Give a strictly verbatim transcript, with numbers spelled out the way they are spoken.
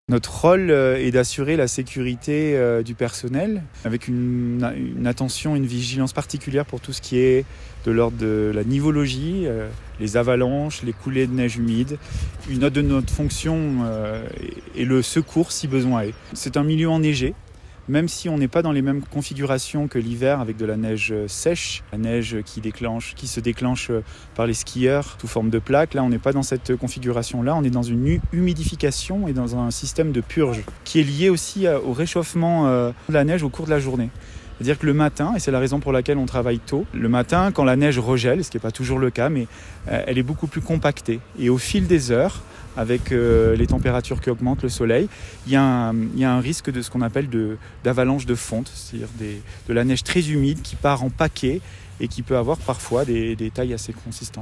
Notre rôle est d'assurer la sécurité du personnel avec une, une attention, une vigilance particulière pour tout ce qui est de l'ordre de la nivologie, les avalanches, les coulées de neige humide. Une autre de notre fonction est le secours si besoin est. C'est un milieu enneigé. Même si on n'est pas dans les mêmes configurations que l'hiver avec de la neige sèche, la neige qui, déclenche, qui se déclenche par les skieurs sous forme de plaques, là on n'est pas dans cette configuration-là, on est dans une humidification et dans un système de purge qui est lié aussi au réchauffement de la neige au cours de la journée. C'est-à-dire que le matin, et c'est la raison pour laquelle on travaille tôt, le matin, quand la neige regèle, ce qui n'est pas toujours le cas, mais euh, elle est beaucoup plus compactée. Et au fil des heures, avec euh, les températures qui augmentent, le soleil, il y a un, il y a un risque de ce qu'on appelle de, d'avalanche de fonte, c'est-à-dire des, de la neige très humide qui part en paquets et qui peut avoir parfois des, des tailles assez consistantes.